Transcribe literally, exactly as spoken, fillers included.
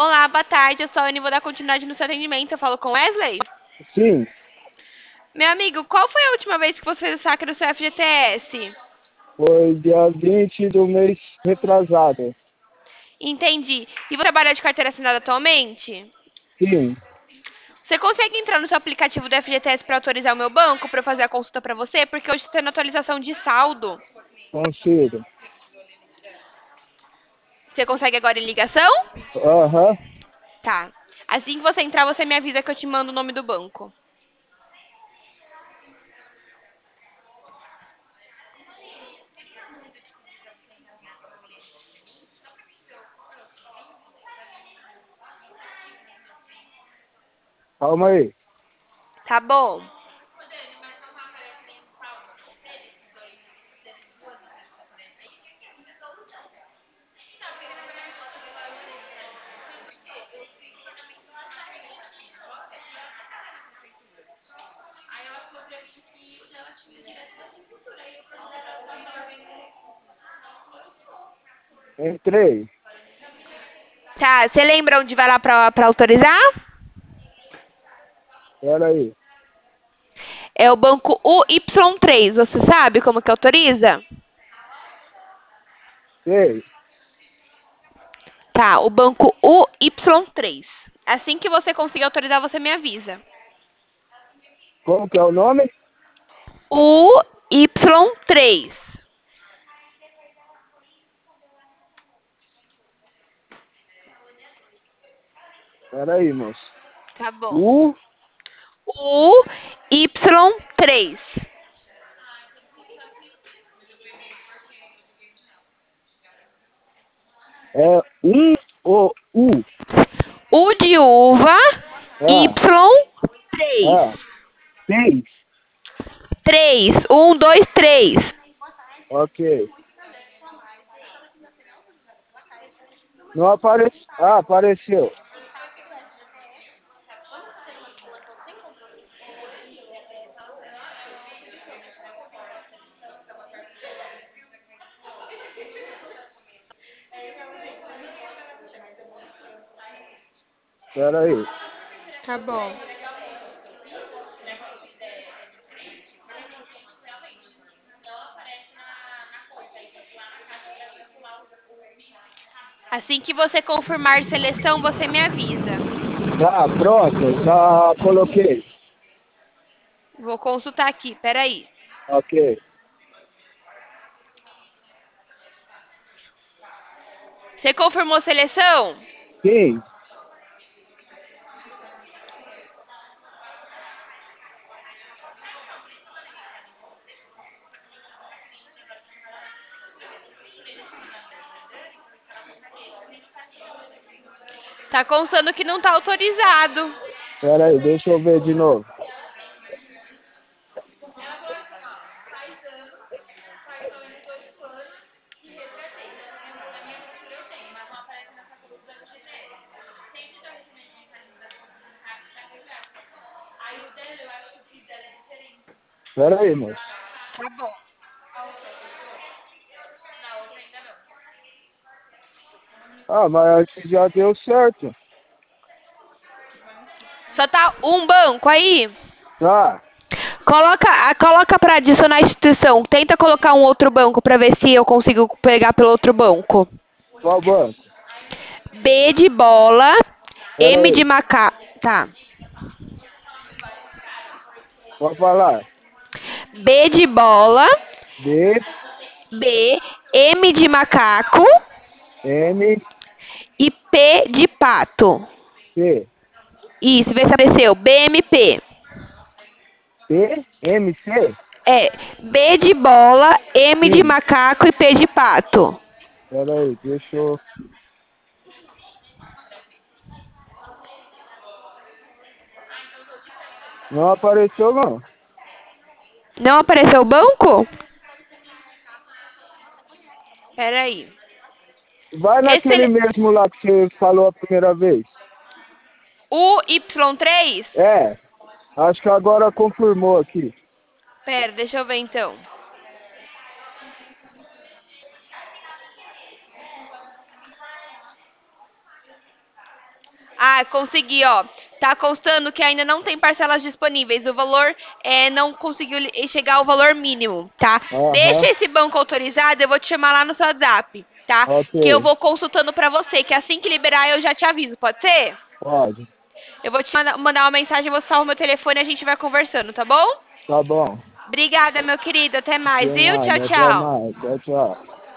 Olá, boa tarde. Eu sou a Anne, vou dar continuidade no seu atendimento. Eu falo com Wesley. Sim, Meu amigo, qual foi a última vez que você fez o saque do seu F G T S? foi dia vinte do mês retrasado. Entendi. E você trabalha de carteira assinada atualmente? Sim, Você consegue entrar no seu aplicativo do F G T S para autorizar o meu banco para eu fazer a consulta para você? Porque hoje está tendo atualização de saldo. consigo. Você consegue agora em ligação? Aham, Tá. Assim que você entrar, você me avisa que eu te mando o nome do banco. calma aí. Tá bom? Entrei. Tá. Você lembra onde vai lá para para autorizar? Pera aí. É o banco U Y três. Você sabe como que autoriza? Ei, Tá, o banco U Y três. Assim que você conseguir autorizar, você me avisa. como que é o nome? U Y três. Pera aí, moço. Tá bom. U U Y três. é um ou U? U de uva, Y Ah, ah, três. seis. três. um, dois, três. Ok. Não apareceu. Ah, apareceu. Pera aí. Tá bom. Assim que você confirmar seleção, você me avisa. Tá, pronto. Já coloquei. Vou consultar aqui, peraí. Ok. Você confirmou seleção? Sim. Tá constando que não tá autorizado. Pera aí, deixa eu ver de novo. Pera aí, moço. Tá bom. Ah, mas acho que já deu certo. Só tá um banco aí? Tá. Coloca, ah, coloca para adicionar a instituição. Tenta colocar um outro banco para ver se eu consigo pegar pelo outro banco. Qual banco? B de bola, Pera M de aí. macaco. Tá. Pode falar. B de bola, B, B, M de macaco M, e P de pato. C. Isso, vê se apareceu. B M P. P, M, C? É, B de bola, M de Sim. macaco e P de pato. Pera aí, deixa eu... Não apareceu, não. Não apareceu o banco? Peraí. Vai naquele Recele... mesmo lá que você falou a primeira vez. O Y três? É, acho que agora confirmou aqui. Pera, deixa eu ver então. Ah, consegui, ó. Tá constando que ainda não tem parcelas disponíveis. O valor é, não conseguiu li- chegar ao valor mínimo, tá? Deixa Aham, esse banco autorizado, eu vou te chamar lá no seu WhatsApp, tá? ok. Que eu vou consultando pra você, que assim que liberar eu já te aviso, pode ser? Pode. Eu vou te manda- mandar uma mensagem, você salva o meu telefone e a gente vai conversando, tá bom? Tá bom. Obrigada, meu querido. Até mais, De viu? Tchau, nada, até tchau. mais. Tchau, tchau.